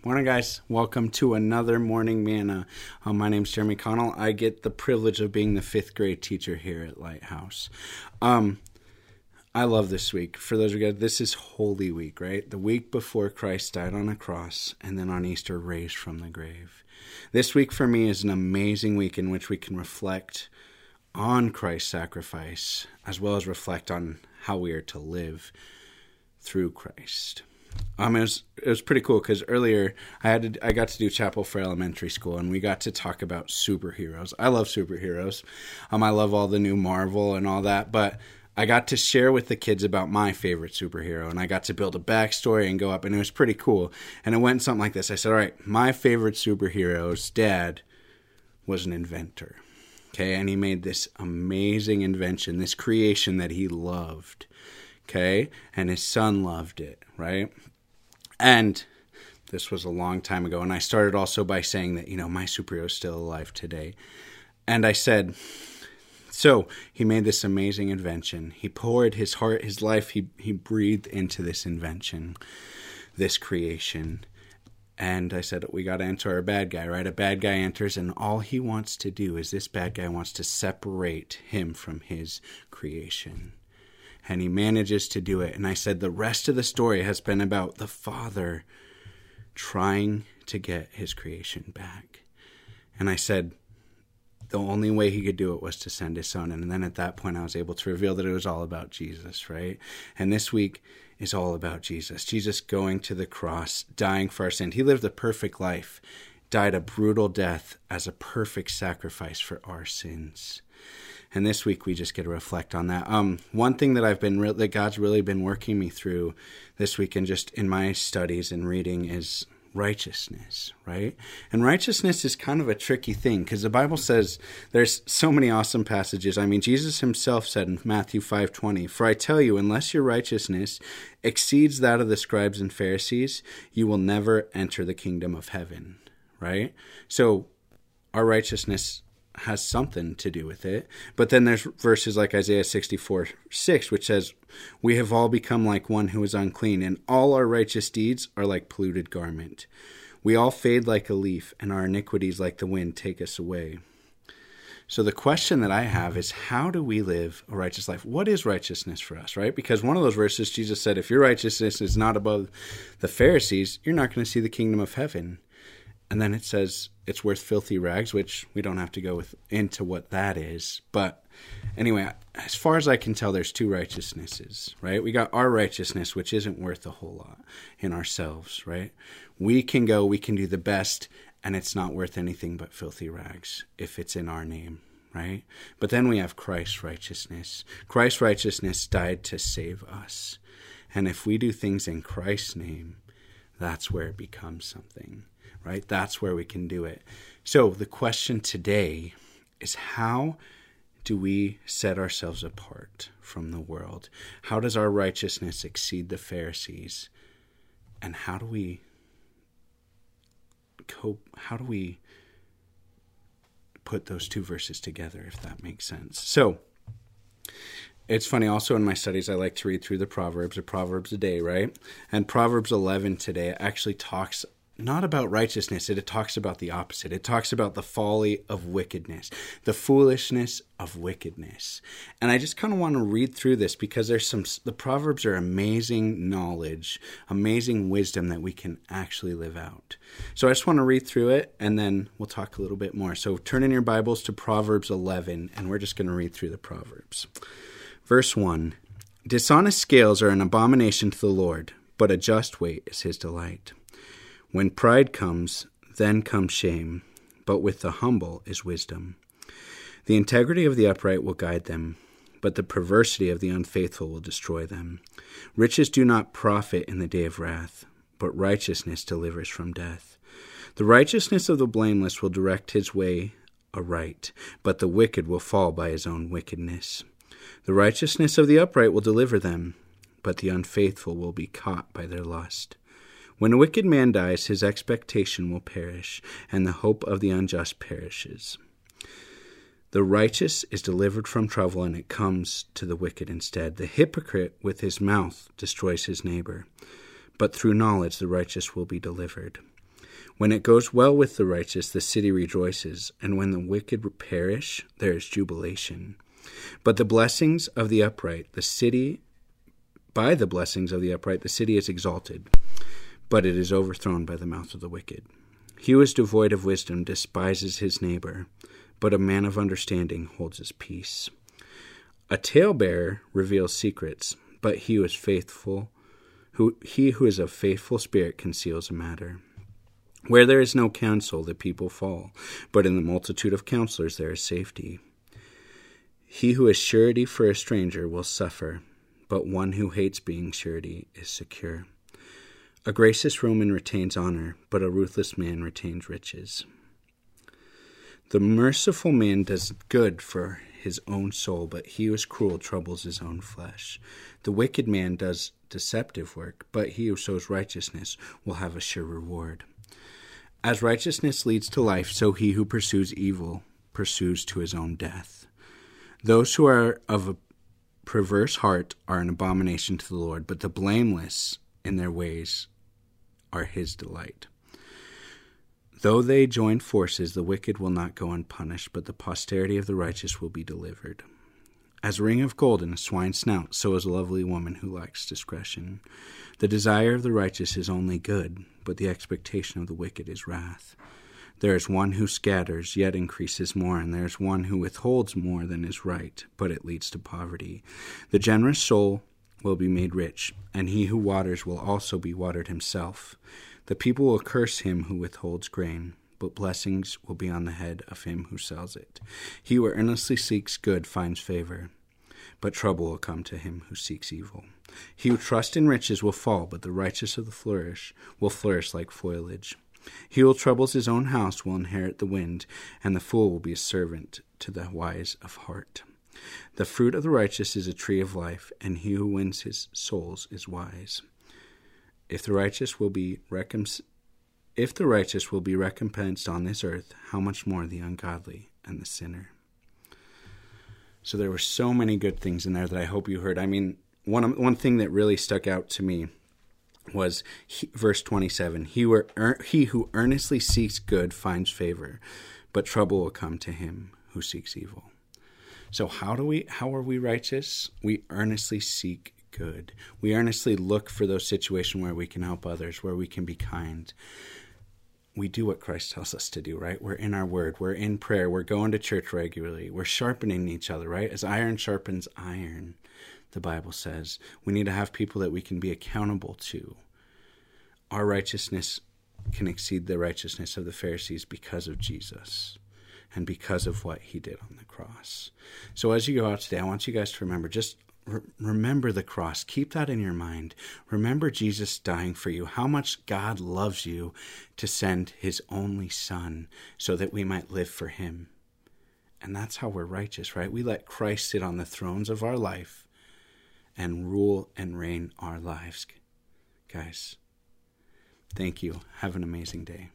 Morning, guys. Welcome to another Morning Manna. My name's Jeremy Connell. I get the privilege of being the fifth grade teacher here at Lighthouse. I love this week. For those of you guys, this is Holy Week, right? The week before Christ died on a cross and then on Easter raised from the grave. This week for me is an amazing week in which we can reflect on Christ's sacrifice as well as reflect on how we are to live through Christ. It was pretty cool because earlier I got to do chapel for elementary school, and we got to talk about superheroes. I love superheroes. I love all the new Marvel and all that, but I got to share with the kids about my favorite superhero, and I got to build a backstory and go up, and it was pretty cool. And it went something like this. I said, all right, my favorite superhero's dad was an inventor, okay? And he made this amazing invention, this creation that he loved, okay? And his son loved it, right? And this was a long time ago, and I started also by saying that, my superhero is still alive today. And I said, so he made this amazing invention. He poured his heart, his life, he breathed into this invention, this creation. And I said, we got to enter our bad guy, right? A bad guy enters, and all he wants to do is this bad guy wants to separate him from his creation. And he manages to do it. And I said the rest of the story has been about the Father trying to get his creation back. And I said the only way he could do it was to send his son. And then at that point I was able to reveal that it was all about Jesus, right? And this week is all about Jesus. Jesus going to the cross, dying for our sin. He lived a perfect life, died a brutal death as a perfect sacrifice for our sins. And this week we just get to reflect on that. One thing that that God's really been working me through this week and just in my studies and reading is righteousness, right? And righteousness is kind of a tricky thing because the Bible says there's so many awesome passages. Jesus himself said in Matthew 5:20, "For I tell you, unless your righteousness exceeds that of the scribes and Pharisees, you will never enter the kingdom of heaven," right? So our righteousness has something to do with it. But then there's verses like Isaiah 64:6, which says, "We have all become like one who is unclean, and all our righteous deeds are like polluted garment. We all fade like a leaf, and our iniquities like the wind take us away." So the question that I have is, how do we live a righteous life? What is righteousness for us, right? Because one of those verses, Jesus said, if your righteousness is not above the Pharisees, you're not going to see the kingdom of heaven. And then it says it's worth filthy rags, which we don't have to go into what that is. But anyway, as far as I can tell, there's two righteousnesses, right? We got our righteousness, which isn't worth a whole lot in ourselves, right? We can do the best, and it's not worth anything but filthy rags if it's in our name, right? But then we have Christ's righteousness. Christ's righteousness died to save us. And if we do things in Christ's name, that's where it becomes something. Right? That's where we can do it. So the question today is, how do we set ourselves apart from the world? How does our righteousness exceed the Pharisees? And how do we cope? How do we put those two verses together, if that makes sense? So it's funny, also in my studies, I like to read through the Proverbs, or Proverbs a day, right? And Proverbs 11 today actually talks not about righteousness, it talks about the opposite. It talks about the folly of wickedness, the foolishness of wickedness. And I just kind of want to read through this because the Proverbs are amazing knowledge, amazing wisdom that we can actually live out. So I just want to read through it, and then we'll talk a little bit more. So turn in your Bibles to Proverbs 11, and we're just going to read through the Proverbs. Verse 1, "Dishonest scales are an abomination to the Lord, but a just weight is his delight. When pride comes, then comes shame, but with the humble is wisdom. The integrity of the upright will guide them, but the perversity of the unfaithful will destroy them. Riches do not profit in the day of wrath, but righteousness delivers from death. The righteousness of the blameless will direct his way aright, but the wicked will fall by his own wickedness. The righteousness of the upright will deliver them, but the unfaithful will be caught by their lust. When a wicked man dies, his expectation will perish, and the hope of the unjust perishes. The righteous is delivered from trouble, and it comes to the wicked instead. The hypocrite with his mouth destroys his neighbor, but through knowledge the righteous will be delivered. When it goes well with the righteous, the city rejoices, and when the wicked perish, there is jubilation. But the blessings of the upright, by the blessings of the upright, the city is exalted, but it is overthrown by the mouth of the wicked. He who is devoid of wisdom despises his neighbor, but a man of understanding holds his peace. A talebearer reveals secrets, but he who is of faithful spirit conceals a matter. Where there is no counsel, the people fall, but in the multitude of counselors there is safety. He who is surety for a stranger will suffer, but one who hates being surety is secure. A gracious Roman retains honor, but a ruthless man retains riches. The merciful man does good for his own soul, but he who is cruel troubles his own flesh. The wicked man does deceptive work, but he who sows righteousness will have a sure reward. As righteousness leads to life, so he who pursues evil pursues to his own death. Those who are of a perverse heart are an abomination to the Lord, but the blameless in their ways are his delight. Though they join forces, the wicked will not go unpunished, but the posterity of the righteous will be delivered. As a ring of gold in a swine's snout, so is a lovely woman who lacks discretion. The desire of the righteous is only good, but the expectation of the wicked is wrath. There is one who scatters, yet increases more, and there is one who withholds more than is right, but it leads to poverty. The generous soul will be made rich, and he who waters will also be watered himself. The people will curse him who withholds grain, but blessings will be on the head of him who sells it. He who earnestly seeks good finds favor, but trouble will come to him who seeks evil. He who trusts in riches will fall, but the righteous of the flourish will flourish like foliage. He who troubles his own house will inherit the wind, and the fool will be a servant to the wise of heart. The fruit of the righteous is a tree of life, and he who wins his souls is wise. If the righteous will be recompensed on this earth, how much more the ungodly and the sinner? So there were so many good things in there that I hope you heard. I mean, one thing that really stuck out to me was verse 27. He who earnestly seeks good finds favor, but trouble will come to him who seeks evil. So how are we righteous? We earnestly seek good. We earnestly look for those situations where we can help others, where we can be kind. We do what Christ tells us to do, right? We're in our word. We're in prayer. We're going to church regularly. We're sharpening each other, right? As iron sharpens iron, the Bible says. We need to have people that we can be accountable to. Our righteousness can exceed the righteousness of the Pharisees because of Jesus and because of what he did on the cross. So as you go out today, I want you guys to remember, just remember the cross. Keep that in your mind. Remember Jesus dying for you, how much God loves you to send his only son so that we might live for him. And that's how we're righteous, right? We let Christ sit on the thrones of our life and rule and reign our lives. Guys, thank you. Have an amazing day.